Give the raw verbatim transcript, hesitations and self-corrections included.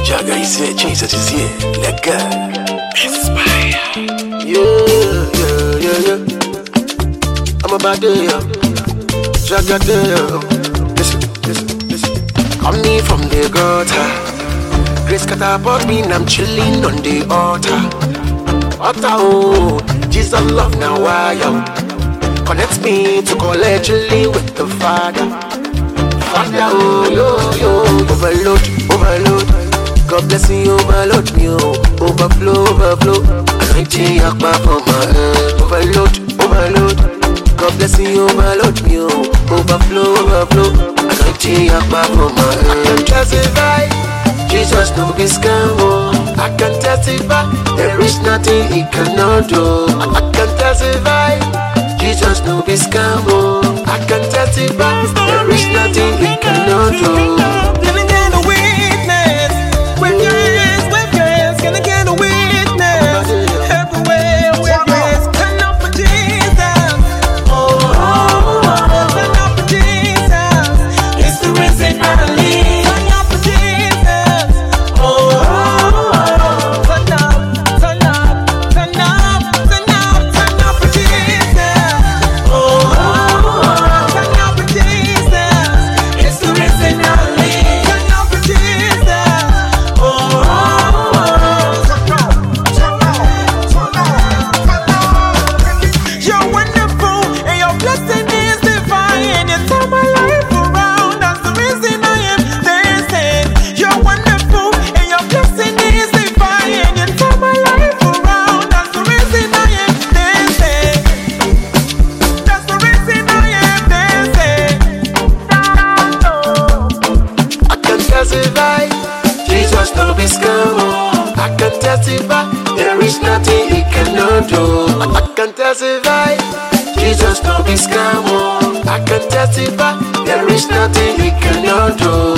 Jaga is here, Jesus is here. Let go. Inspire. Yeah, yeah, yeah, yeah. I'm about to, yeah. Jaga there. Listen, listen, listen. Coming from the gutter. Grace catapult me and I'm chilling on the altar. Altar, oh. Jesus love now, why, yo. Connect me to collegially with the Father. Father, oh, yo, yo. Overload, overload. God bless me, overload me, oh. Overflow, overflow. Anointing Akbar for my head. Overload, overload. God bless me, overload me, oh. Overflow, overflow. Anointing Akbar for my head. I can testify, Jesus no be scam, oh. I can testify, there is nothing he cannot do. I can testify, Jesus no be scam, oh. I can testify, there is nothing he cannot do. Gonna get a witness, witness, witness. Gonna get a witness everywhere, witness. Turn up for Jesus, oh, oh, oh. Turn up for Jesus, it's the risen early. Turn up for Jesus, oh, oh, oh. Turn up, turn up, turn up, turn up, turn up for Jesus, oh, oh, oh. Turn up for Jesus, it's the risen early. Turn up for Jesus, oh, oh, oh. You're wonderful and your blessing is divine. You turn my life around, that's the reason I am dancing. You're wonderful and your blessing is divine. You turn my life around, that's the reason I am dancing. That's the reason I am dancing. I can testify, Jesus no be scam, oh. I can testify, there is nothing he cannot do. I can testify, Jesus no be scam, oh. I can testify, there is nothing he cannot do.